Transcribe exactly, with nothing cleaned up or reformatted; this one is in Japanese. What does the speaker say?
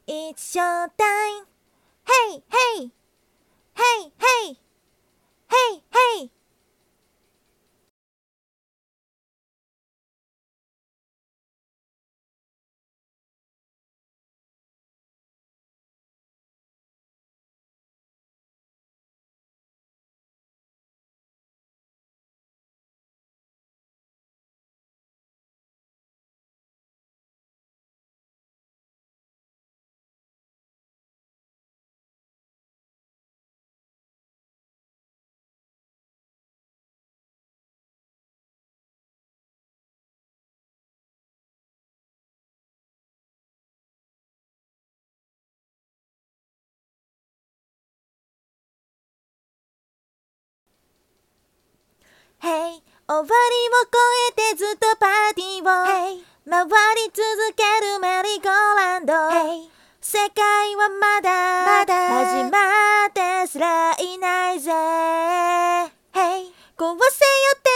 It's show time. Hey, hey, hey, hey, hey, hey. Hey 終わりを超えてずっとパーティーを、hey 回り続けるメリーゴーランド、hey 世界はまだまだ始まってすらいないぜ、hey 壊せよ